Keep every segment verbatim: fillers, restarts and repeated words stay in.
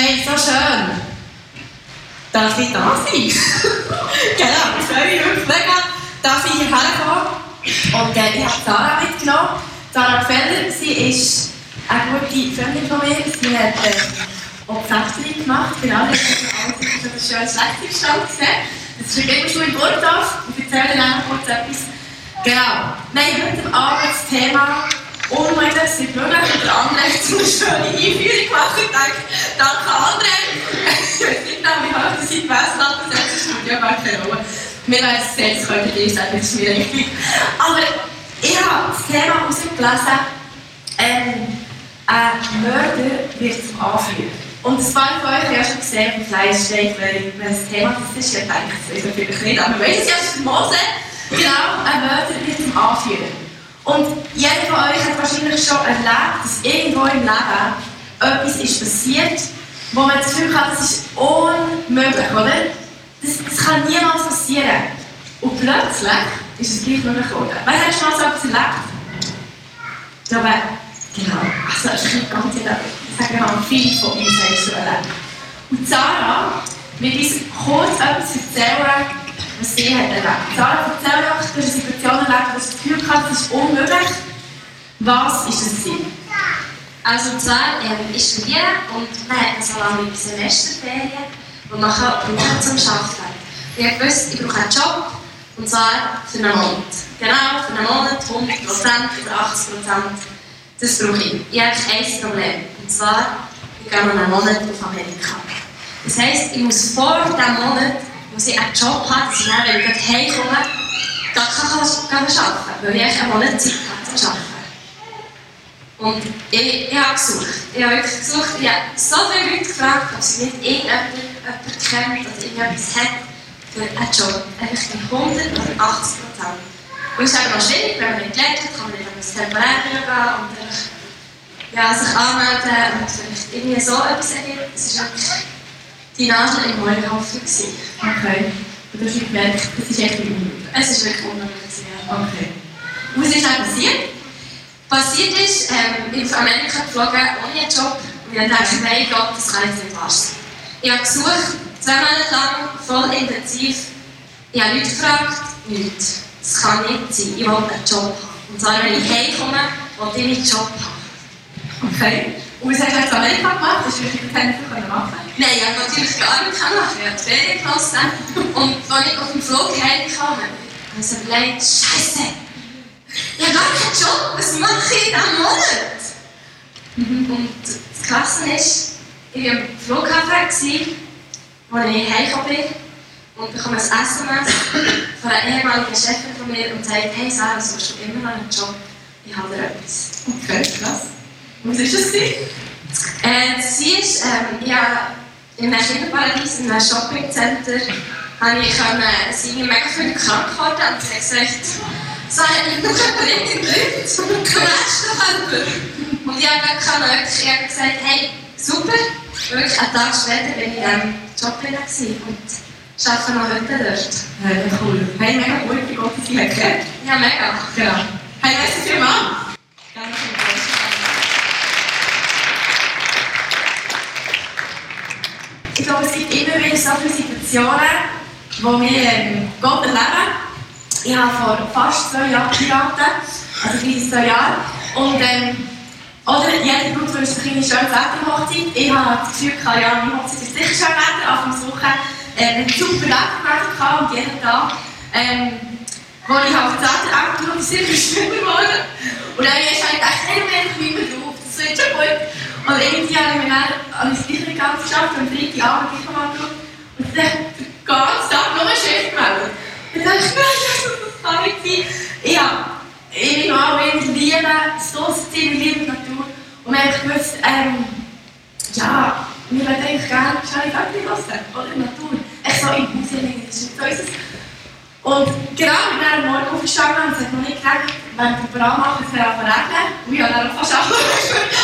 Hey, so schön. Darf ich da sein? Genau, ich freue mich wirklich mega, darf ich hierher kommen. Und äh, ich habe Sarah mitgenommen. Sarah Feller, sie ist eine gute Freundin von mir. Sie hat äh, auch Pfäfterei gemacht. Genau, das ist ein schönes Schlechtigstand gesehen. Das ist immer schon in Burgdorf. Ich erzähle dann kurz etwas. Genau. Nein, heute Abend das Thema unmöglich sind möglich. Und der André hat so eine schöne Einführung gemacht. Ich denke, danke André. Ich weiß nicht genau, wie hoch das ist gewesen hat. Das hat das Studio gar keine Rolle. Wir werden es sehen, das könnt ihr sagen, das ist mir richtig. Aber ich habe das Thema herausgelesen, ähm, ein Mörder wird zum Anführer. Und ein paar von euch haben ja schon gesehen, wie Fleisch steht, weil das Thema das ist. Ich denke, das ist natürlich nicht, aber wir wissen es ja, das ist Mose. Genau, ein Mörder wird zum Anführer. Und jeder von euch hat wahrscheinlich schon erlebt, dass irgendwo im Leben etwas ist passiert, wo man das Gefühl hat, das ist unmöglich, oder? Das, das kann niemals passieren. Und plötzlich ist es gleich möglich geworden. Wer hat schon mal so etwas erlebt? Ich glaube, genau. Also, das ist nicht ganz erlebt. Ich sage, wir haben viele von uns haben schon erlebt. Und Sarah wird uns kurz etwas erzählen, was sie hat erlebt. Sarah, erzähl doch, du hast eine Situation erlebt, wo du das Gefühl hast, das ist unmöglich. Was ist das Ziel? Also, und zwar, ähm, ich studiere und man hat so lange Semesterferien, wo man kann brauchen zum Arbeiten. Ich habe gewusst, ich brauche einen Job, und zwar für einen Monat. Genau, für einen Monat, hundert Prozent oder achtzig Prozent. Das brauche ich. Ich habe ein Problem, und zwar, ich gehe noch einen Monat auf Amerika. Das heisst, ich muss vor diesem Monat, wo ich einen Job habe, dass ich dann, wenn ich heimkomme, gar kann arbeiten kann, weil ich einen Monat Zeit habe zu arbeiten. Und ich, ich habe gesucht. Ich habe wirklich gesucht. Ich habe so viele Leute gefragt, ob sie nicht irgendjemanden kennt oder irgendetwas hat für einen Job. Einfach bei hundert oder achtzig Prozent. Und es ist eben noch schwierig, wenn man nicht gelernt hat, kann man nicht ins Temporär gehen und ja, sich anmelden und vielleicht irgendwie so etwas ergibt. Das war wirklich die Nadel im Heuhaufen. Okay. Und du hast gemerkt, das ist echt unmöglich. Es ist wirklich unmöglich. Ja. Okay. Und was ist dann passiert? Passiert ist, ähm, ich bin auf Amerika geflogen ohne einen Job und ich dachte, mein Gott, das kann jetzt nicht wahr sein. Ich habe gesucht, zwei Monate lang, voll intensiv. Ich habe Leute gefragt, nichts. Das kann nicht sein, ich will einen Job haben. Und zwar, wenn ich heimkomme, will ich meinen Job haben. Okay. Und was hast du jetzt in Amerika gemacht? Das hast du nicht machen. Nein, ich habe natürlich gar nicht gemacht. Ich habe die Ferien genossen. Und als ich auf dem Flug heimkam, habe ich so überlegt, Scheiße! Ich habe gar keinen Job, was mache ich in diesem Monat? Mhm. Und das Krasse ist, ich war am Flughafen, als ich heimgekommen bin und bekomme ein S M S von einer ehemaligen Chefin von mir und sagt, hey Sarah, suchst du immer noch einen Job? Ich habe dir etwas. Okay, krass. Was war das? Äh, sie ist, ähm, ich habe in einem Kinderparadies, in einem Shoppingcenter, habe ich können, sie sind mega viele krank geworden und sie hat gesagt, Sarah, ich brauche dringend Leute, du wärst doch jemand. Und ich habe wirklich, ich habe gesagt, hey, super, wirklich einen Tag später bin ich in diesem Job wieder und arbeite noch heute dort. Ja, cool. Hey, mega cool, wie Gott sie hat gehört. Ja, mega. Genau. Hey, weißt du, viel Mann? Danke. Ich glaube, es gibt immer wieder so viele Situationen, wo wir ähm, Gott erleben. Ich habe vor fast zwei Jahren geheiratet, also diese zwei Jahre. Und ähm, oder jeder Brut wünscht sich eine schöne Wetterhochzeit. Ich habe das Gefühl, ja, meine Hochzeit ist sicher schön Wetter. Anfangswoche äh, einen super Wettermeldung gehabt und jeden Tag, ähm, wo ich auf das Wetter angeschaut habe, ist sicher schöner geworden. Und dann habe ich gedacht, hey, du bist nicht mehr drauf, das wird schon gut. Und irgendwie habe ich mir dann an das gleiche ganz geschafft und am Freitagabend gleich mal angeschaut. Und dann den ganzen Tag nur ein Chef gemeldet. Und dann dachte ich, nein, das kann nicht sein. Ich habe ich bin auch wirklich liebe, das Ziel, ich liebe die Natur. Und wir haben gewusst, ähm, ja, wir wollen eigentlich gerne schöne Vögel hören, oder in der Natur. Echt so im Museum, das ist nicht so unseres. Und genau, wir sind am Morgen aufgestanden und es hat noch nicht geregnet. Während wir Programm machen, es wäre regnen. Und ich habe dann auch fast angefangen.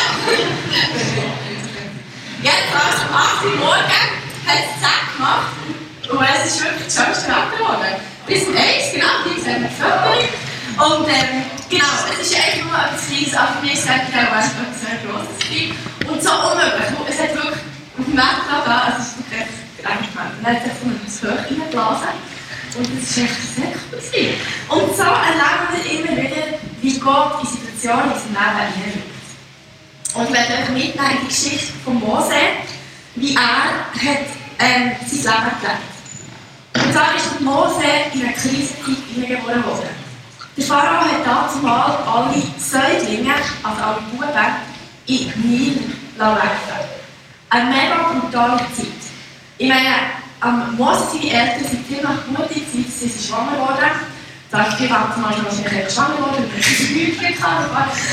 Jedenfalls um acht Uhr morgens hat es Zack gemacht. Und es ist wirklich das schönste Wetter geworden. Bis um eins, genau, die sind mit Vögeln. Und ähm, genau, es ist eigentlich nur etwas Kleines, aber für mich ist es auch etwas sehr Grosses. Und so unmöglich. Es hat wirklich auf dem Weg da, also es ist wirklich gerannt. Und dann hat sich so ein Höch reingeblasen. Und das war echt sehr cool. Und so erleben wir immer wieder, wie Gott in Situationen in unserem Leben hineinwirkt. Und ich werde euch mitnehmen in die Geschichte von Mose, wie er hat, ähm, sein Leben gelebt. Und zwar ist Mose in einer Krisenzeit hineingeboren worden. Der Pharao hat dazumal alle Säuglinge, also alle Buben, in den Nil weggetan. Eine mega brutale Zeit. Ich meine, ähm, Mose und seine Eltern sind ziemlich gute Zeit, sie sind schwanger geworden. Da ist viel Welt zum Beispiel wahrscheinlich schwanger geworden, und sie sind nichts gehabt.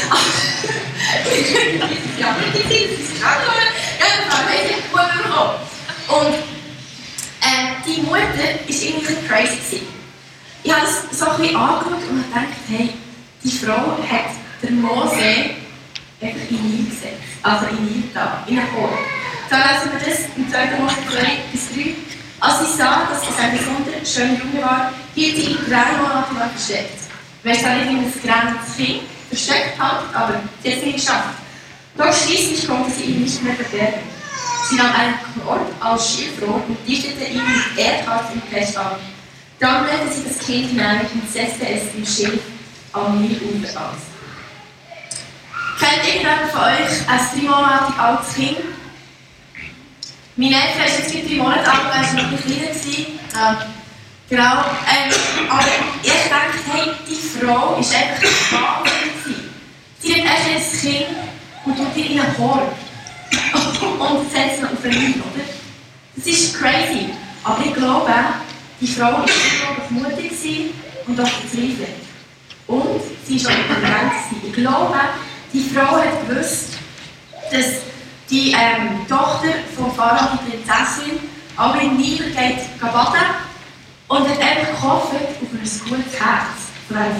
Ja, nicht die Zeit, sie sind schwanger geworden. Ja, das war richtig gut bekommen. Und äh, die Mutter war irgendwie ein crazy gewesen. Ich habe das so ein bisschen angeschaut und habe gedacht, hey, die Frau hat den Mose einfach in den Nil gesetzt. Also in den Nil da, in den Chor. Da lesen wir das im zweiten Mose zwei bis drei. Als sie sah, dass es ein besonders schöner Junge war, hielt sie ihn drei Monate lang versteckt. Weißt du nicht, wie man das geräntes Kind versteckt hat, aber sie hat es nicht geschafft. Doch schließlich konnte sie ihn nicht mehr verbergen. Sie nahm einen Korb als Schilfrohr und dichtete ihn mit Erdharz im Blech ab. Dann legte sie das Kind hinein und setzte es im Schilf am Nilufer aus. Kennt irgendjemand von euch ein drei Monate altes Kind? Mein Neffe ist jetzt drei Monate alt, er war noch ein bisschen kleiner. Ähm, genau. Ähm, aber ich dachte, hey, die Frau ist einfach wahnsinnig. Sie hat erst ein Kind und tut ihn in einen Korb. Und setzt ihn auf den Leib, oder? Das ist crazy. Aber ich glaube, die Frau war unglaublich mutig und auch verzweifelt. Und sie war auch überrascht. Ich glaube, die Frau hat gewusst, dass die ähm, Tochter von Pharao, die Prinzessin, alle in Nil geht baden und hat einfach gehofft auf ein gutes Herz von einer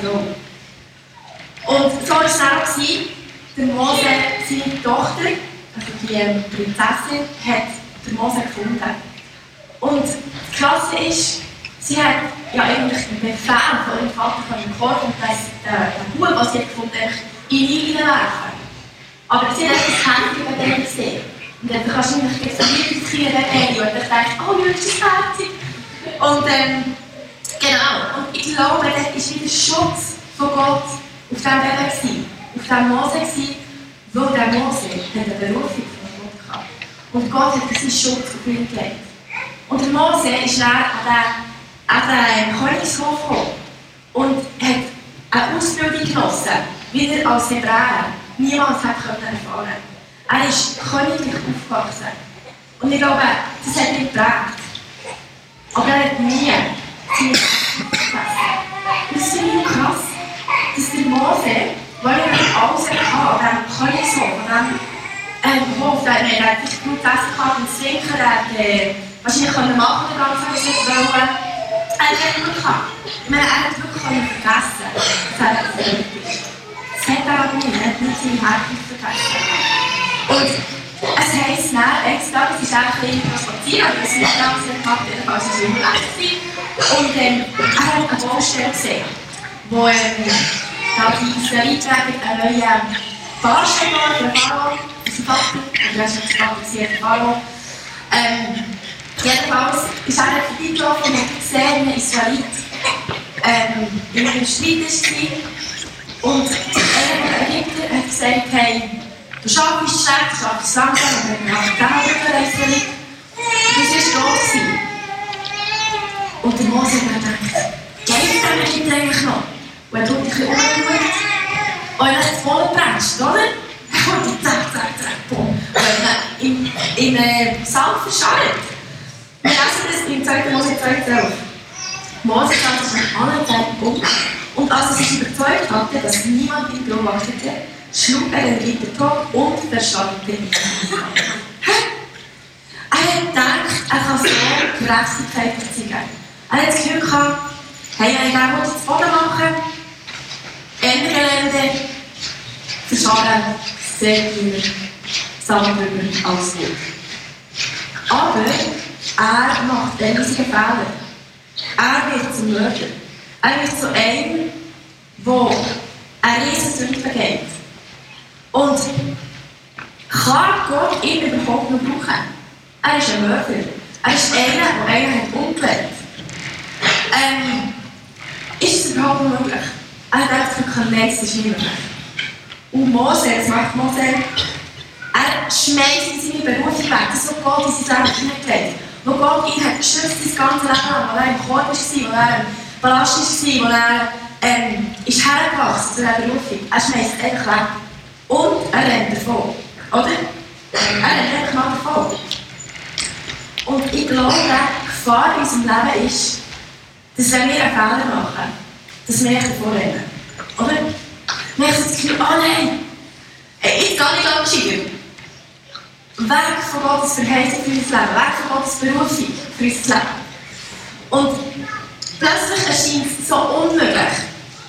Frau. Und so war es auch. Der Mose, seine Tochter, also die ähm, Prinzessin, hat den Mose gefunden. Und das Klasse ist, sie hat ja eigentlich den Befehl von ihrem Vater von dem Korb und das, der, der Bub, was sie hat gefunden hat, in ihn hineinwerfen. Aber sie hat das Handy bei denen gesehen. Und dann kannst du wahrscheinlich jetzt ein kleines Kind erleben und dann denkst du, oh, wie ist das herzig. Und ähm, genau, und ich glaube, das war wieder Schutz von Gott auf diesem Baby gewesen, auf diesem Mose gewesen, weil der Mose eine Berufung von Gott hatte. Und Gott hat seinen Schutz auf ihn gelegt. Und der Mose ist dann an den, den Königshof gekommen und hat eine Ausbildung genossen, wie er als Hebräer niemals hat erfahren. Er ist königlich aufgewachsen. Und ich glaube, das hat ihn geprägt. Aber er hat nie seine vergessen. Und das finde ich krass, dass der Mose, weil er nicht alles hatte, an diesem Königshof, an diesem ähm, Hof, der, der hat sich gut essen gehabt und trinken, der hat äh, wahrscheinlich können machen, den ganzen Tag nicht wollen. Er hat es gut gehabt. Ich meine, er hat wirklich vergessen, dass er das ist. Das hat er aber nicht, er hat nicht seine Herkunft vergessen. Und es heisst dann, extra, das ist auch ein bisschen spazieren, aber das ist nicht ganz sehr gemacht, jedenfalls war es überlegt. Und ähm, er hat eine Baustelle gesehen, wo ähm, da die Israeliten einen neuen Baustelle war, der Pharao, sein Vater, und er ist nicht Vater, der Pharao. Ähm, jedenfalls ist er vorbeigelaufen und hat gesehen, wie ein Israelit ähm, in einem Streit war. Und einer der Ägypter hat gesagt, hey, du schaffst es schlecht, du schaffst es langsam, und dann hat er den Israelit. Und das war los. Und der Mose hat gedacht, geht der Ägypter eigentlich noch? Und er hat ein bisschen umgeschaut und er hat das Boden gebremst, oder? Er kommt und zack, zack, zack, boom. Und er hat ihn im äh, Sand verscharrt. Wir lesen das in zweiter Mose zwei zwölf. Mose schaute sich nach allen Seiten um und als er sich überzeugt hatte, dass niemand ihn beobachtete, schlug er den Ägypter tot und verscharrte ihn. Er hat gedacht, er kann so Gerechtigkeit erzeugen. Er hat das Gefühl gehabt, hey, wenn ich den Mut ins Boden mache, Ende Gelände, verscharren, sehr viel Sachen drüber als gut. Aber er macht einen riesigen Fehler. Er wird zum Mörder. Er wird zu einem, der eine riesige Sünde begeht. Und kann Gott ihn überhaupt noch brauchen? Er ist ein Mörder. Er ist einer, der einen hat umgelegt. Ähm, ist es überhaupt möglich? Er denkt, nein, das ist nicht möglich. Und Mose, das macht Mose, er schmeißt in seine Berufung weg, das, was Gott in sein Leben hineingelegt hat. Wo Gott ihn hat geschützt, sein ganzes Leben lang, wo er im Korb war, wo er im Palast war, wo er ähm, ist hergewachsen zu dieser Berufung. Er schmeißt es einfach weg. Und er rennt davon. Oder? Er rennt einfach mal davon. Und ich glaube, die Gefahr in unserem Leben ist, dass wenn wir einen Fehler machen, dass wir nicht davon rennen. Oder? Wir haben das Gefühl, oh nein, jetzt gar nicht lang gescheitert. Weg von Gottes Verheißung für unser Leben, weg von Gottes Berufung für unser Leben. Und plötzlich erscheint es so unmöglich,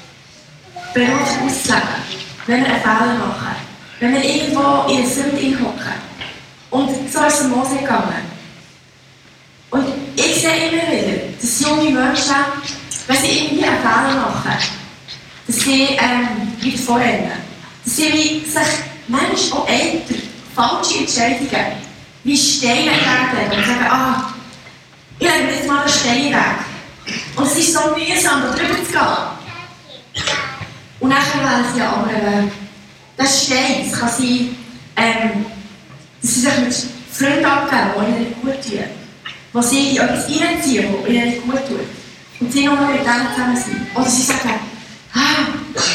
Berufung auszuleben, wenn wir einen Fehler machen, wenn wir irgendwo in eine Sünde hineinhocken. Und so ist es Mose gegangen. Und ich sehe immer wieder, dass junge Menschen, wenn sie irgendwie einen Fehler machen, dass sie ähm, wieder vorrennen. Dass sie wie sich manchmal auch älter falsche Entscheidungen wie Steine werden und sagen, ah, ich lege jetzt mal einen Stein weg. Und es ist so mühsam, da drüber zu gehen. Und dann wählen sie einen anderen Weg. Das Stein, das kann sein, ähm, dass sie sich mit Freunden abgeben, die ihnen nicht gut tun. Wo sie in etwas reinziehen, das ihnen nicht gut tut. Und sie nur mit denen zusammen sind. Oder sie sagen, ah,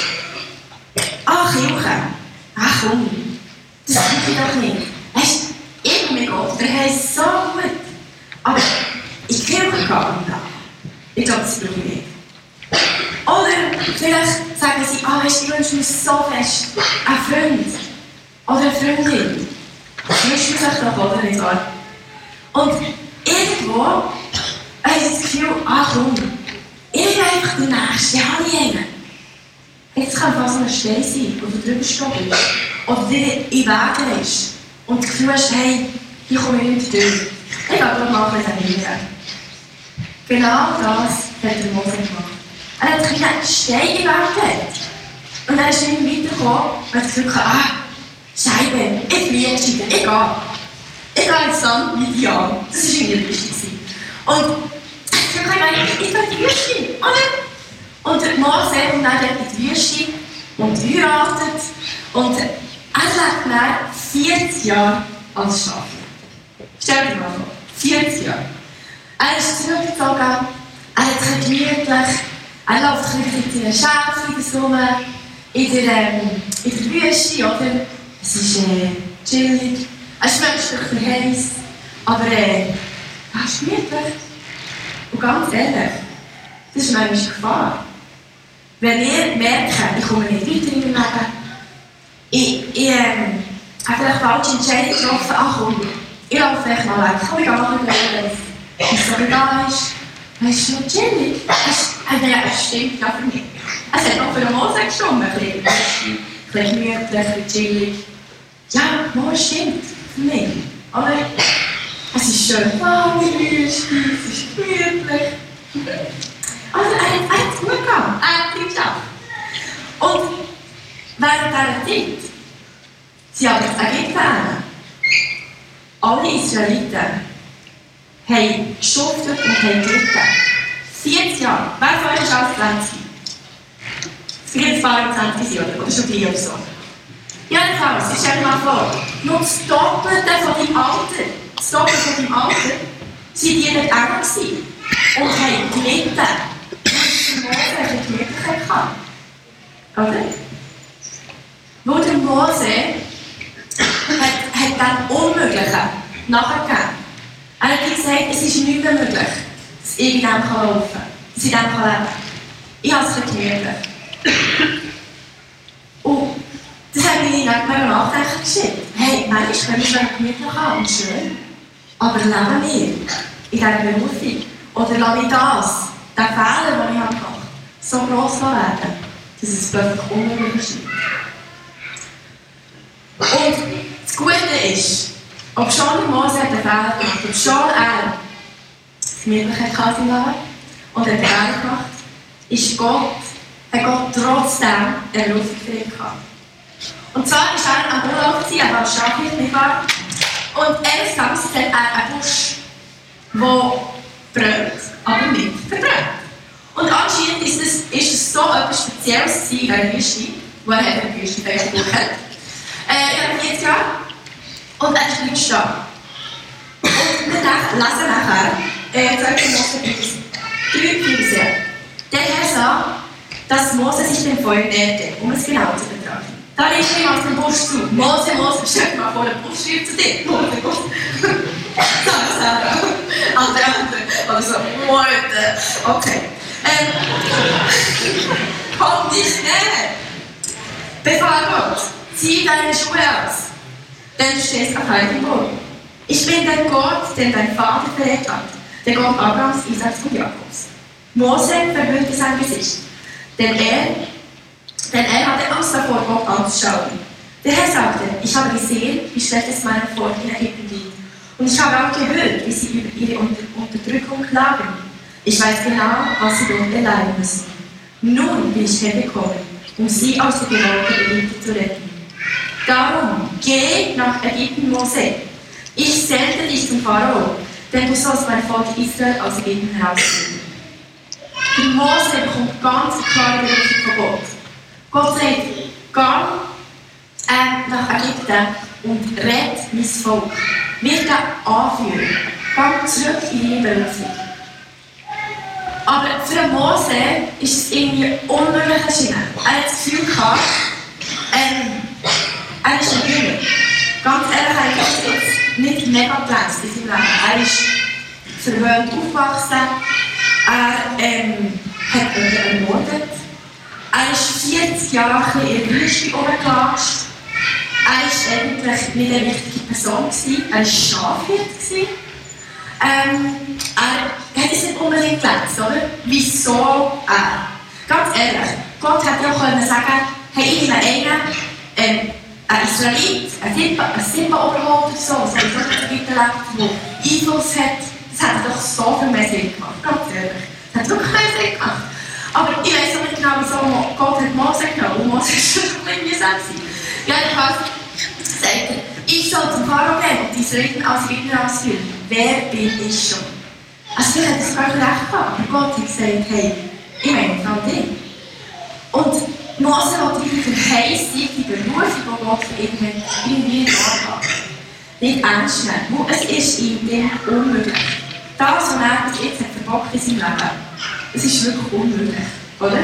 ah, Kirche, ach komm, das tue ich doch nicht. Weißt du, ich und mein Gott, der heisst so gut. Aber in die Kirche gehen wir. Ich glaube, das brauche ich nicht. Oder vielleicht sagen sie, ah, weißt du, ich wünsche mir so fest einen Freund. Oder eine Freundin. Das wünscht man sich doch, oder nicht wahr? Und irgendwo habe ich das Gefühl, ah komm, ich bin einfach der Nächste, ich habe einen. Jetzt kann fast so ein Stein sein, wo du drüber stehst. Oder dir in den Weg ist. Und das Gefühl hast, hey, hier komme ich nicht durch. Ich gehe gerade mal ein bisschen hinein. Genau das hat der Mose gemacht. Er hat einen kleinen Stein in den Weg gelegt. Und dann ist er irgendwie weitergekommen und hat gesagt, ah, Scheibe, ich fliege jetzt wieder, ich gehe. Ich gehe ins Land mit Jan. Das war irgendwie lustig. Und ich habe gesagt, ich gehe in die Wüste, oder? Und der Mose kommt dann in die Wüste und heiratet. Und er lebt dann vierzig Jahre als Schaf. Stell dir mal vor, vierzig Jahre. Er ist zurückgezogen, er hat sich gemütlich, er läuft mit seinen Schäfchen rum, in der, ähm, in der Wüste, oder? Es ist äh, chillig, es ist menschlich heiß, aber äh, er ist gemütlich. Und ganz ehrlich, das ist manchmal Gefahr. Wenn ihr merkt, ich komme nicht weiter in meinem Leben, ich, ich ähm, habe vielleicht falsche Entscheidungen getroffen, ach komm, ich laufe vielleicht mal weg, komm, ich gehe mal schauen, wie es so da ist. Es ist noch chillig. Es stimmt ja für mich. Es hat auch für den Mose gestimmt, ein bisschen, ein bisschen gemütlich, ein bisschen chillig. Ja, Mose stimmt für mich, oder? Es ist schön warm in der Wüste, es ist gemütlich. Also er hat es gut gegangen, er hat es geschafft. Und während dieser Zeit sind aber die Ägypter, alle Israeliten, haben geschuftet und haben gelitten. vierzig Jahre. Wer von euch ist alles zwanzig? Es wird jetzt bald zwanzig Jahre oder schon vier oder so. Jedenfalls, stell dir mal vor, nur das Doppelte von deinem Alter, das Doppelte von deinem Alter, waren die dort eng und haben gelitten. Und der Mose hat gemütlich gehabt. Oder? Weil der Mose hat, hat dann Unmögliche nachgegeben. Er hat gesagt, es ist nicht mehr möglich, dass ich in dem laufen kann, dass ich in dem leben kann. Ich habe es gemütlich. Und das hat mich dann mega nachdenken geschickt. Hey, manchmal können wir es gemütlich haben und schön, aber leben wir in dieser Berufung? Oder lasse ich das, den Fehler, den ich gemacht habe, so gross werden, dass es plötzlich unmöglich ist? Und das Gute ist, ob schon der Mose einen Fehler gemacht hat, ob schon er die Möglichkeit hatte und einen Fehler gemacht, ist Gott, hat Gott trotzdem eine Berufung für ihn gehabt. Und zwar war er am Urlaub, er war Schafhirt, nicht wahr? Und eines Tages sieht er einen Busch, der brennt, aber nicht verbrennt. Und anscheinend ist es, ist es so etwas Spezielles in dieser Wüste, wo er eine Wüste vielleicht hat. Äh, er hat vierzig Jahre und er ist nicht da. Und wir lesen nachher, äh, zweiter Mose drei, vier, sieben. Der Herr sah, dass Mose sich dem Feuer näherte, um es genau zu betrachten. Da rief ihm aus dem Busch zu: Mose, Mose, stell dir mal vor, der Busch schreibt zu dir. Mose, Mose. Sarah, Sarah. Andere, andere. Oder so, Leute. Okay. Ähm, komm nicht näher. Befahl Gott: zieh deine Schuhe aus, denn du stehst auf heiligem Boden. Ich bin der Gott, den dein Vater verehrt hat, der Gott Abrahams, Isaaks und Jakobs. Mose verhüllte sein Gesicht, denn er, denn er hatte Angst davor, Gott anzuschauen. Der Herr sagte: Ich habe gesehen, wie schlecht es meinem Volk in Ägypten geht, und ich habe auch gehört, wie sie über ihre Unterdrückung klagen. Ich weiß genau, was sie dort erleiden müssen. Nun bin ich hergekommen, um sie aus der Gewalt der Ägypter zu retten. Darum, geh nach Ägypten, Mose. Ich sende dich zum Pharao, denn du sollst mein Volk Israel aus Ägypten herausführen. Und Mose bekommt ganz klare Berufung von Gott. Gott sagt: Geh äh, nach Ägypten und rett mein Volk. Wird er anführen. Geh zurück in deine Berufung. Aber für einen Mose ist es irgendwie unmöglich erschienen. Er hat das Gefühl gehabt, ähm, er ist ein Jünger. Ganz ehrlich, er hat jetzt nicht mega glänzt in seinem Leben. Er ist verwöhnt aufgewachsen, er ähm, hat jemanden ermordet, er ist vierzig Jahre in der Wüste rumgelatscht, er war eigentlich nicht eine wichtige Person, er war Schafhirt. Ähm, er hat es nicht unbedingt glänzt, oder? Wieso er? Ganz ehrlich, Gott hätte ja können sagen: Hey, ich nehme einen, ähm, ein Israelit, ein Simba, ein Simba-Oberhaupt oder so, so ein Ägypter lebt, der Einfluss hat. Das hätte doch so viel mehr Sinn gemacht, ganz ehrlich. Das hat wirklich mehr Sinn gemacht. Aber ich weiß auch nicht genau, wieso Gott hat Mose genommen, und Mose ist schon ein bisschen mühsam. Jedenfalls sagt er: Ich soll zum Pharao gehen und die Israeliten aus Ägypten ausführen. Wer bin ich schon? Also wir hätten es gar nicht recht gehabt, aber Gott hat gesagt: Hey, ich meine von dir. Und Mose hat die Verheißung, die Berufung, die Gott für ihn hat, irgendwie wahrhaben. Nicht ernst nehmen. Es ist ihm dem unmöglich. Das, was er bis jetzt hat verbockt in seinem Leben, es ist wirklich unmöglich, oder?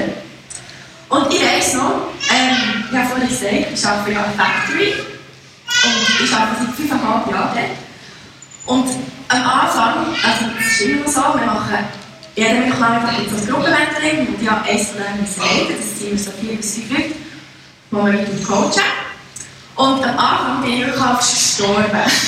Und ich weiss noch, ähm, ich habe vorhin gesagt, ich arbeite ja in einer Factory und ich arbeite seit fünfeinhalb Jahren dort. Und am Anfang, also das ist immer so, wir machen jeden Mittwochnachmittag mit so einem Gruppenmentoring, und ich habe eins von denen leiten, das sind immer so vier bis fünf Leute, die wir mit dem coachen. Und am Anfang bin ich wirklich fast gestorben.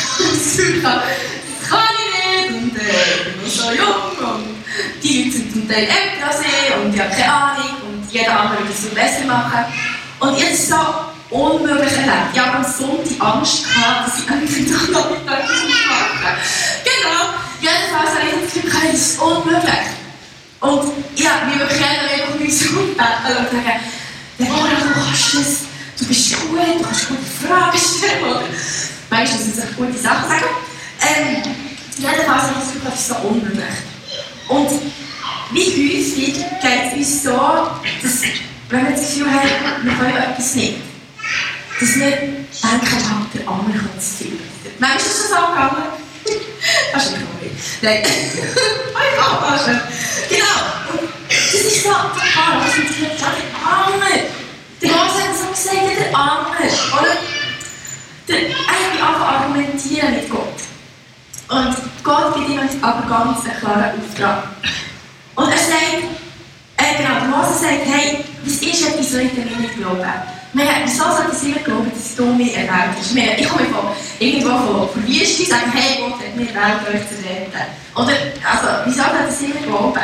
Das kann ich nicht, und äh, ich bin noch so jung, und die Leute sind zum Teil älter als ich, und ich habe keine Ahnung, und jeder andere will es viel besser machen. Und ich habe es so unmöglich erlebt. Ich habe am Sonntag Angst gehabt, dass ich am Nachmittag etwas machen muss. Genau, jedenfalls habe ich das Gefühl, das ist unmöglich. Und ich habe mich wirklich einfach nicht so gut betteln und sagen: Deborah, du kannst das, du bist gut, du kannst gute Fragen stellen, oder? Meistens sind es gute Sachen sagen. Ähm, jedenfalls habe ich das Gefühl, das ist so unmöglich. Und wie häufig geht es uns so, dass, wenn wir das Gefühl haben, wir können etwas nicht, dass wir denken, der andere kann es viel besser. Manchmal ist das so gegangen. Das ist nicht cool. Nein. Ich kann das nicht. Genau. Und das ist so total, was uns gesagt hat, der andere. Der Mose hat so gesagt, der andere. Oder? Der, eigentlich einfach argumentieren mit Gott. Und Gott gibt ihm aber ganz einen klaren Auftrag. Und er sagt, äh, genau, der Mose sagt: Hey, was ist, wenn die Israeliten mir nicht glauben? Wieso sollten sie mir glauben, dass du mich erwählt hast? Ich komme von irgendwo von, von Wüste und sage: Hey, Gott hat mich erwählt, euch zu retten. Oder, also, wieso sollten sie mir glauben?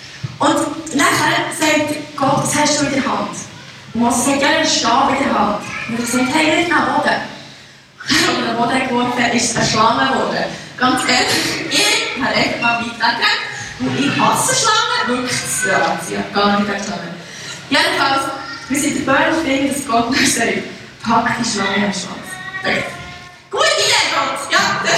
Und nachher sagt Gott: Was hast du in der Hand? Und Mose sagt: Ja, einen Stab in der Hand. Und er sagt: Hey, nicht nach Boden. Und der Boden geworfen ist eine Schlange geworden. Ganz ehrlich, ich habe echt mal weit weg. Und ich hasse Schlangen, wirklich. Ja, sie hat gar nicht Schlangen. Jedenfalls, wir sind der Börn finden, dass Gott mir sagt: Pack die Schlange am Schwanz. Okay. Gute Idee, Gott! Ja,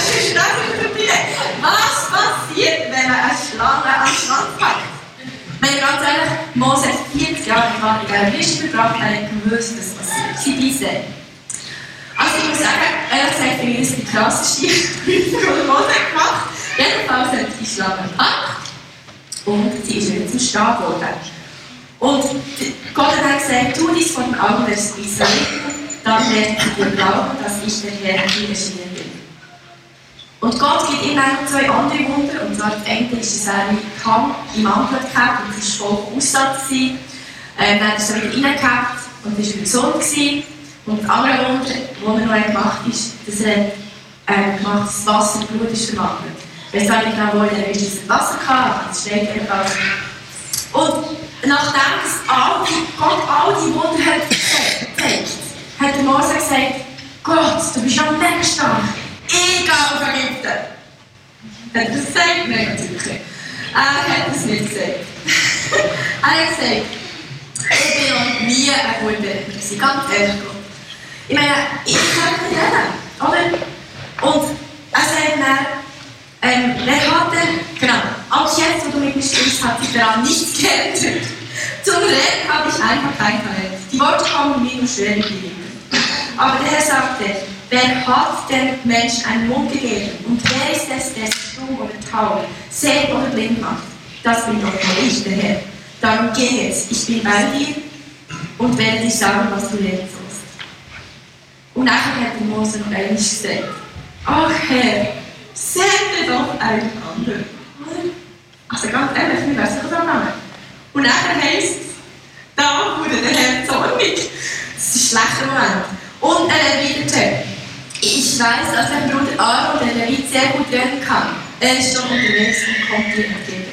gebracht, er hat gewusst, dass passiert. Sie beißen. Also ich muss sagen, ehrlich gesagt, finde ich das die krasseste Prüfung, die Mose gemacht. Jedenfalls hat die Schlange gepackt und sie ist wieder zum Stehen geworden. Und Gott hat dann gesagt, tu dies vor den Augen des Israeliten, dann werden sie dir glauben, dass ich der Herr dir erschienen bin. Und Gott gibt ihm dann zwei andere Wunder, und zwar das eine ist, dass er mit Kamm im Mantel gehabt und das Volk aussatz war. Ähm, dann ist er wieder reingehabt und war wieder gesund gewesen. Und das andere Wunder, das er noch gemacht hat, ist, dass er äh, gemacht, das Wasser in Blut ist verwandelt. Ich weiß auch nicht genau, wo er ist, das Wasser hatte, das steht jedenfalls. Und nachdem all die, Gott all die Wunder hat gezeigt, hat der Mose gesagt, Gott, du bist ja mega stark. Ich gehe auf Ägypten. Hat er das gesagt? Nein, natürlich nicht. Er hat es nicht gesagt. Er hat gesagt, ich bin noch nie ein guter Redner, ganz ehrlich. Ich meine, ich kann nicht reden, oder? Und er sagt dann, ähm, wer hat denn, genau, auch jetzt, wo du mit mir sprichst, hat sich daran nichts geändert. Zum Reden habe ich einfach kein Talent. Die Worte kommen mir nur schwer in die Lippen. Aber der Herr sagte, wer hat den Menschen einen Mund gegeben? Und wer ist es, der stumm oder taub, sehend oder blind macht? Das bin doch nur ich, der Herr. Darum geh jetzt, ich bin bei dir und werde dir sagen, was du lernen sollst. Und nachher hat der Mose noch einmal gesagt, ach Herr, sende doch einen anderen. Also ganz ehrlich, wir wissen es auch nicht. Und nachher heisst es, da wurde der Herr zornig. Das ist ein schlechter Moment. Und er erwiderte, ich weiß, dass dein Bruder Aaron, der Levit, sehr gut reden kann. Er ist schon unterwegs und kommt dir entgegen.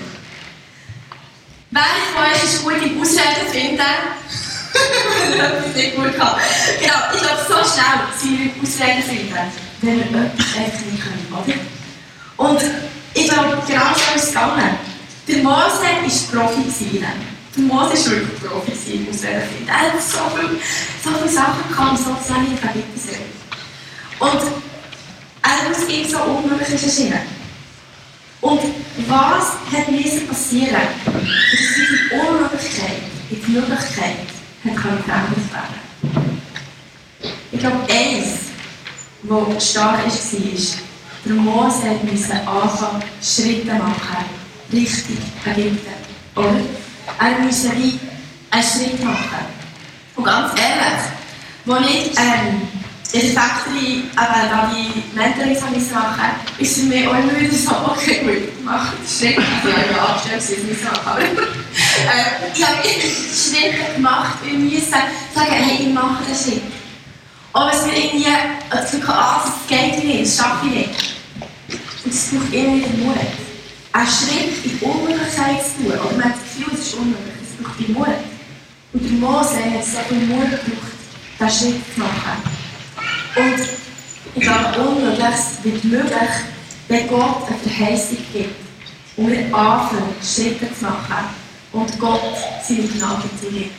Wer von euch ist gut im Ausreden finden? Wenn er etwas nicht gut kann. Genau, ich glaube, so schnell sind wir im Ausreden finden, wenn wir etwas einfach nicht können, oder? Und ich glaube, genau so ist es gegangen. Der Mose war Profi in dem. Der Mose war wirklich Profi im Ausreden finden. Er hat so viele, so viele Sachen gehabt, so viele Verhältnisse. Und er aus ihm so unmöglich erschienen. Und was hat müssen passieren, dass diese Unmöglichkeit in die Möglichkeit hat verändert werden? Ich glaube, eins, was stark war, ist, der Mose musste anfangen, Schritte machen, Richtung Ägypten. Oder? Er musste wie einen Schritt machen. Und ganz ehrlich, als ich ähm, in der Factory aber die Mentorings machen musste, ist für mich auch immer wieder so, okay, gut, ich mache den Schritt. Also ich habe ja angestellt, sie es machen, aber äh, ich habe Schritte gemacht, wir müssen sagen, hey, ich mache den Schritt. Aber es wird irgendwie das Gefühl, ah, das geht nicht, das schaffe ich nicht. Und es braucht immer wieder Mut. Einen Schritt in die Unmöglichkeit zu tun, oder man hat das Gefühl, es ist unmöglich, es braucht viel Mut. Und der Mose hat so viel Mut gebraucht, diesen Schritt zu machen. Und ich glaube, Unmögliches wird möglich, wenn Gott eine Verheißung gibt und wir anfangen, Schritte zu machen und Gott seine Gnade zugibt.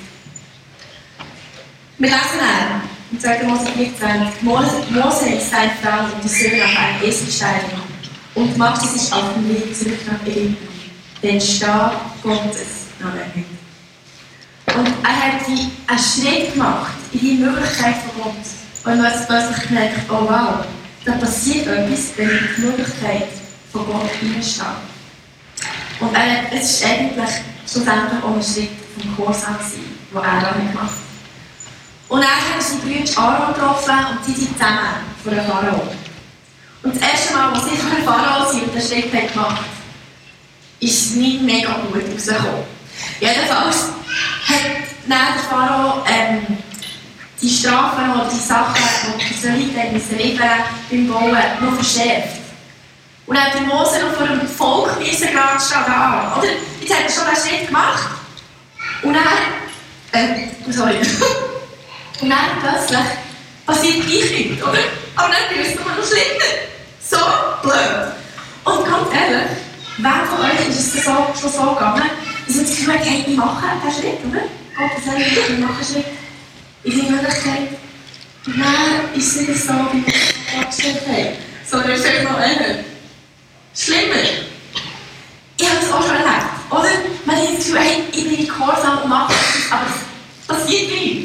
Wir lesen dann, in zweiter Mose vierzehn, Mose, Mose ist seine Frau und die Söhne nach einem Esel steigen und machte sich auf den Weg zurück nach Ägypten, den Stab Gottes nahm er mit. Und er hat die, einen Schritt gemacht in die Möglichkeit von Gott. Und man hat plötzlich gemerkt, oh wow, da passiert etwas, wenn ich die Möglichkeit von Gott hineinstehe. Und er, es war eigentlich schlussendlich auch ein Schritt vom Gehorsam, den er dann gemacht hat. Und er hat seine Brüder Aaron getroffen und sie sind zusammen vor einem Pharao. Und das erste Mal, als sie vor einem Pharao sind und den Schritt gemacht haben, ist es nicht mega gut rausgekommen. Jedenfalls hat dann der Pharao ähm, die Strafen oder die Sachen, die die Israeliten müssen liefern beim Bauen, noch verschärft. Und dann hat der Mose noch vor dem Volk gerade stehen, da, oder? Jetzt hat er schon einen Schritt gemacht. Und dann, äh, sorry. Und dann plötzlich passiert gleich nichts, oder? Aber dann grüßt man noch schlimmer. So blöd. Und ganz ehrlich, wer von euch ist es so, schon so gegangen, dass man das Gefühl hat, hey, ich mache einen Schritt, oder? Gott, das heißt, ich mache einen Schritt. In die Möglichkeit, nein, ist es nicht so, wie wir es vorgestellt haben. Sondern vielleicht noch einer. Schlimmer. Ich habe das auch schon erlebt, oder? Man hat das Gefühl, hey, ich bin in Gehorsam und mache etwas, aber es passiert nicht.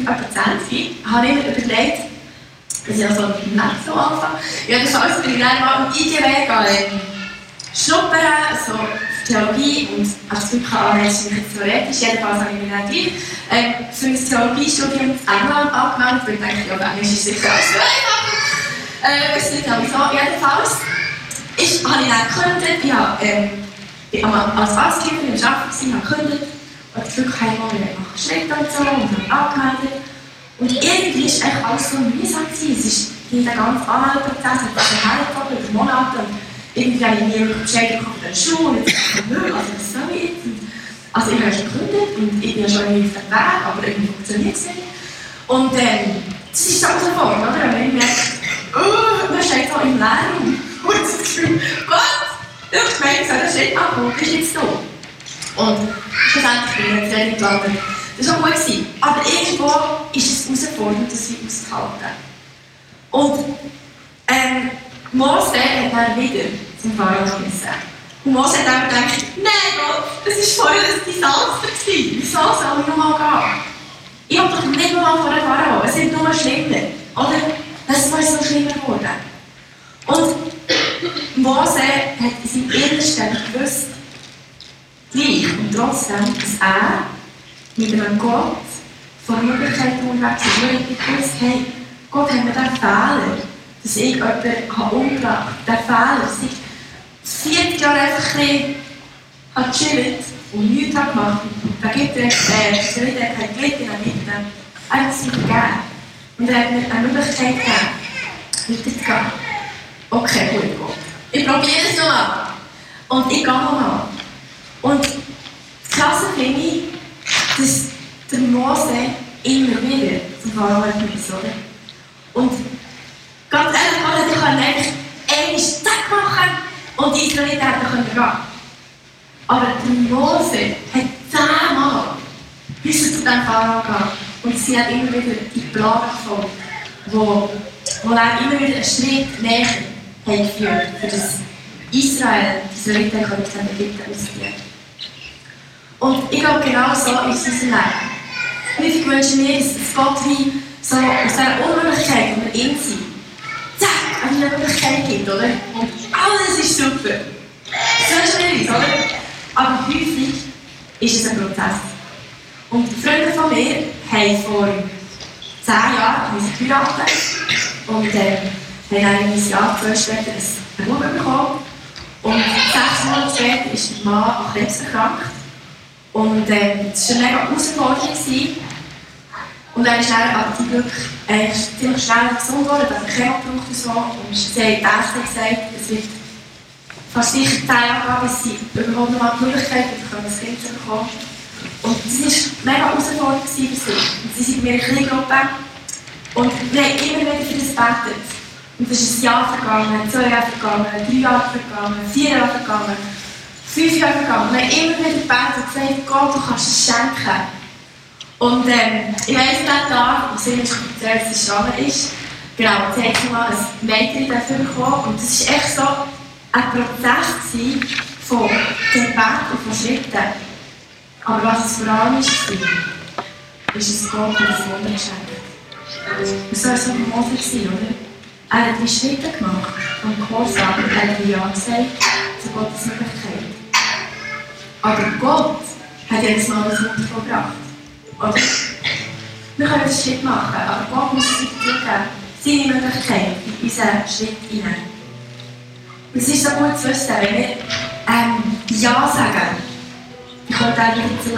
mit etwa zwanzig habe ich mir überlegt, dass ich also mit dem Leben so anfange. Jedenfalls bin ich dann mal am I G W gegangen, schnuppern, so Theologie und als Glück habe ich mich jetzt theoretisch, jedenfalls habe ich mich dann gleich ähm, für ein Theologiestudium in England angemeldet, weil ich denke, ja, Englisch ist sicher alles viel einfacher. Äh, weiß nicht, aber so, jedenfalls ich, habe ich dann gekündigt, ich habe, ähm, ich habe als Arzthelferin im Arbeiten habe gekündigt und das Glück habe ich mal wieder machen Schritte und so und habe angemeldet. Und irgendwie ist eigentlich alles so mühsam gewesen. Es ist in der ganzen Anmeldeprozess, hat sich hergezogen über Monate und irgendwie habe ich nie wirklich Bescheid bekommen von der Schule und jetzt dachte ich, also was soll ich jetzt? Also ich habe schon gekündigt und ich bin ja schon irgendwie auf dem Weg, aber irgendwie funktioniert es nicht. Und ähm, das ist so herausfordernd, oder? Wenn ich merke, oh, man steht so im Lärm und das Gefühl, Gott, du hast gemeint, ich soll den Schritt machen, du bist jetzt da. Und schlussendlich bin ich jetzt nicht gelandet. Das war auch gut gewesen. Aber irgendwo ist es herausfordernd, das auszuhalten. Und ähm, Mose hat dann wieder zum Pharao geschmissen. Und Mose hat dann gedacht, nein Gott, das war vorher ein Desaster gewesen. Wieso soll ich nochmal gehen? Ich habe doch nicht nochmal vor dem Pharao, es wird nur schlimmer. Oder? Das ist so schlimmer geworden. Und Mose hat in seinem Innersten gewusst, gleich und trotzdem, dass er mit einem Gott vor Möglichkeiten unterwegs ist. Weil ich gewusst, hey, Gott hat mir diesen Fehler, dass ich jemanden umgebracht habe, diesen Fehler, dass ich vierzig Jahre einfach ein bisschen gechillt und nichts gemacht habe. Da gibt es, äh, das Lied hat kein Glitten, dann gibt es einfach sich gegeben. Und er hat mir eine Möglichkeit gegeben, weiterzugehen. Okay, gut, Gott. Ich probiere es nochmal. Und ich gehe nochmal. Und das Krasse finde ich, dass der Mose immer wieder zum Pharao müssen, oder? Und ganz ehrlich, man hätte einfach einmal zack machen und die Israeliten hätten gehen. Aber der Mose hat zehnmal müssen zu diesem Pharao gehen. Und sie hat immer wieder die Plage gefolgt, wo, wo er immer wieder einen Schritt näher hat geführt, für das Israel, die Israeliten aus dem Ägypten ausziehen. Und ich glaube, genau so ist unser Leben. Häufig wünschen wir, dass Gott wie so aus dieser Unmöglichkeit, wo wir in sind, zack, eine Möglichkeit gibt, oder? Und alles ist super. So schnell ist, oder? Aber häufig ist es ein Prozess. Und Freunde von mir haben vor zehn Jahren geheiratet und äh, haben dann ein Jahr, zwei später ein Buch bekommen. Und sechs Monate später ist der Mann an Krebs erkrankt. Und äh, es war eine mega Herausforderung. Und er ist dann aber zum Glück äh, ziemlich schnell gesund geworden, dass er Chemo braucht und so. Und sie haben die Ärzte gesagt, es wird fast sicher zehn Jahre gehen, bis sie überhaupt noch mal die Möglichkeit haben, ein Kind zu bekommen. Und das war mega herausfordernd für sie. Und sie sind in meiner Kleingruppe. Und wir haben immer wieder für das gebetet. Und es ist ein Jahr vergangen, zwei Jahre vergangen, drei Jahre vergangen, vier Jahre vergangen, fünf Jahre vergangen. Wir haben immer wieder gebetet und gesagt, Gott, du kannst es schenken. Und ähm, ich weiss nicht da, was immer speziell, dass sie schwanger ist. Genau, sie hat mal ein Mädchen dafür bekommen. Und das war echt so ein Prozess von Gebet und von Schritten. Aber was es vor allem war, ist, dass Gott mir das Wunder geschenkt. Und so war es auch mit Mose, oder? Er hat die Schritte gemacht und Gehorsam und er hat Ja gesagt zu Gottes Möglichkeit. Aber Gott hat jedes Mal das Wunder vollbracht. Oder? Wir können einen Schritt machen, aber Gott muss uns zugeben, seine Möglichkeit in unseren Schritt hinein. Und es ist so gut zu wissen, wenn wir ähm, Ja sagen, dann kommt er wieder zu.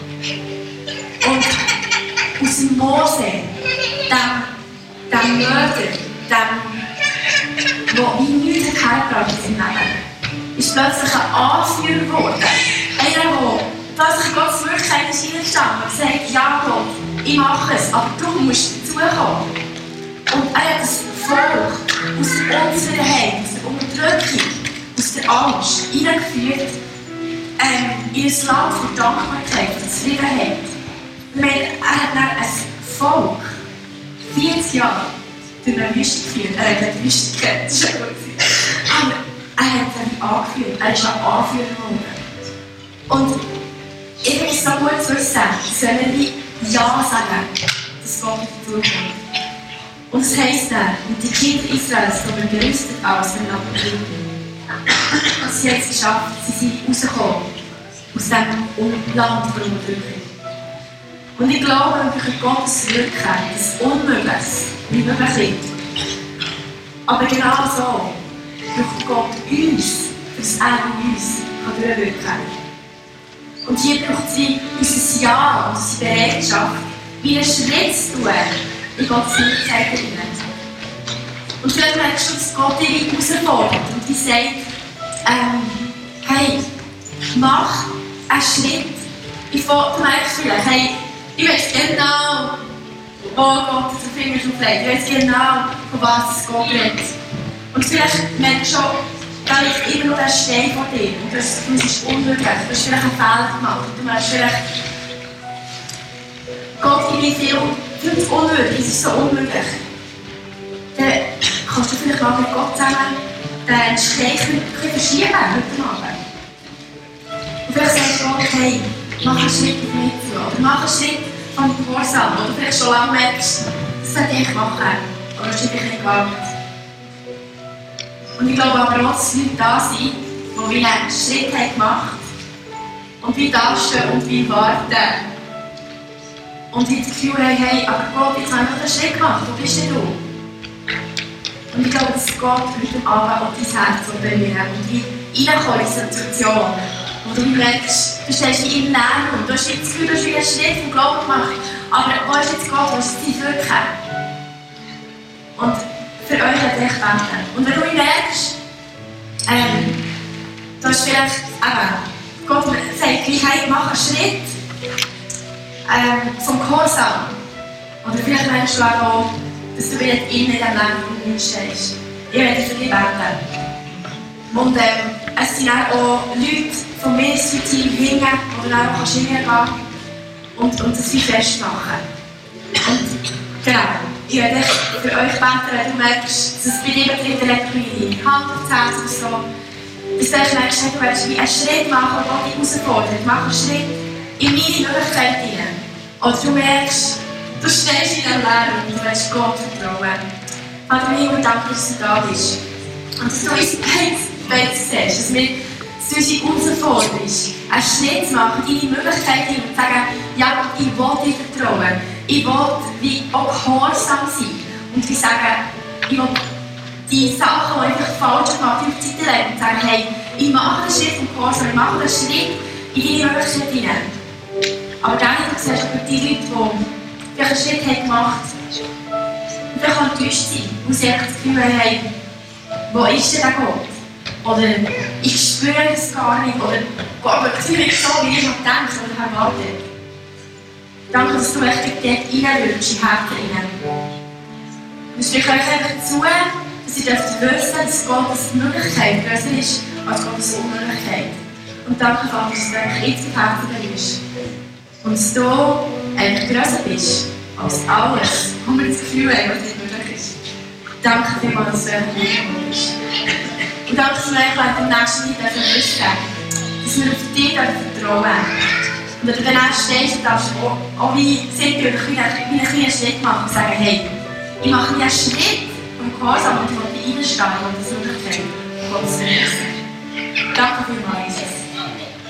Und aus dem Mose, dem, dem Mörder, dem, der wie nichts hergebracht in seinem Leben, ist plötzlich ein Anführer geworden. Einer, der plötzlich Gottes Möglichkeit ist hineingestanden und gesagt, ja Gott, ich mache es, aber du musst dazukommen. Und er hat das Volk aus der Unzufriedenheit, aus der Unterdrückung, aus der Angst hineingeführt ähm, in ein Land von Dankbarkeit, von Zufriedenheit. Er hat dann ein Volk vierzig Jahre durch eine Wüste geführt. Er hat die Wüste gekannt, das ist ja gut. Aber er hat sie angeführt, er ist ein Anführer geworden. Und ich finde es so gut zu wissen, sollen wir Ja sagen dass Gott dazu kommt. Und es heisst dann, und die Kinder Israels wurden gerüstet aus dem Apokalypse. Und sie haben es geschafft, sie sind rausgekommen aus diesem Land der Unterdrückung. Und ich glaube, wenn wir durch Gottes Wirken das Unmögliches nicht möglich wird. Aber genau so braucht Gott uns, dass er in uns durchwirken kann. Und hier braucht sie unser Ja und unsere Bereitschaft, wie einen Schritt zu tun in Gottes Möglichkeiten hinein. Und vielleicht merkst du, dass Gott dich herausfordert und die sagt, ähm, hey, mach einen Schritt. Ich du merkst vielleicht, hey, ich weiß genau, wo Gott den Finger auflegt. Ich weiß genau, von was es Gott redet. Und vielleicht merkst du schon, da liegt immer noch der Stein vor dir. Und du hast das ist unmöglich. Du hast vielleicht einen Fehler gemacht. Und du merkst vielleicht, Gott gibt mir viel, viel zu unmöglich. Es ist so unmöglich. Dann kannst du vielleicht mal mit Gott zusammen den Stein ein bisschen verschieben heute Abend. Und vielleicht sagst du, okay, mach einen Schritt auf mich zu. Oder mach einen Schritt von Gehorsam. Oder vielleicht schon lange merkst, das sollte ich machen. Oder das ist vielleicht nicht gewagt. Und ich glaube aber auch, dass Leute da sind, die wie einen Schritt haben gemacht und wie da stehen und wie warten. Und die das Gefühl haben, hey, aber Gott, jetzt habe ich noch einen Schritt gemacht, wo bist denn du? Und ich glaube, dass Gott heute Abend auch dein Herz berühren und wie reinkommen in diese Situation. Und du merkst, du stehst wie im Lärm und du hast jetzt das Gefühl, du hast wie einen Schritt vom Glauben gemacht. Aber wo ist jetzt Gott, wo ist die Wirken? Und für euch hat er echt beten. Und wenn du merkst, ähm, du hast vielleicht, eben, Gott sagt, hey, mach einen Schritt ähm, vom Gehorsam. Oder vielleicht merkst du auch, dass du jetzt in diesem Leben stehst. Ich werde für dich beten. Und ähm, es sind auch Leute vom Ministry-Team hingehen, wo du dann auch hingehen kannst und, und das wie festmachen. Und genau. Ich werde für euch beten, wenn du merkst, dass es bei dir betrifft, dann leg mir die Hand auf das Herz oder so. Dass du merkst, du willst wie einen Schritt machen, der dich herausfordert. Mach einen Schritt in meine Möglichkeit hinein. Oder du merkst, du stehst in diesem Leben und du willst Gott vertrauen. Vater im Himmel, danke, dass du da bist. Und dass du uns beide siehst, dass wir dass du uns herausforderst, einen Schritt zu machen, deine Möglichkeit hinein und zu sagen, ja, ich will dir vertrauen. Ich will wie auch gehorsam sein und wie sagen, ich will die Sachen, die ich falsch gemacht habe, auf die Seite legen und sagen, hey, ich mache einen Schritt vom Gehorsam, ich mache einen Schritt in deine Möglichkeit hinein. Aber dann, du siehst über die Leute, die einen Schritt haben gemacht haben, und vielleicht auch enttäuscht sein, weil sie das Gefühl haben, hey, wo ist denn der Gott? Oder ich spüre das gar nicht, oder Gott wirkt nicht so, wie ich noch denke oder erwartet. Danke, dass du echt dort reinrutschst, in Herzen hinein. Und ich spreche euch einfach zu, dass ihr dürft wissen, dass Gottes Möglichkeit größer ist als Gottes Unmöglichkeit. Und danke, Vater, dass du einfach jetzt im Herzen bist. Und dass du einfach größer bist als alles, wo wir das Gefühl haben, was nicht möglich ist. Danke vielmals, dass du einfach mitgekommen bist. Und danke, dass wir euch im nächsten Jahr wissen, dass wir auf dich vertrauen dürfen. Und wenn du dann stehst, darfst du auch, auch wie Silke wie einen kleinen Schritt machen und sagen, hey, ich mache einen Schritt vom Gehorsam und ich will dich reinstehen und das Möglichkeit von Gott zu wissen. Danke vielmals, Jesus.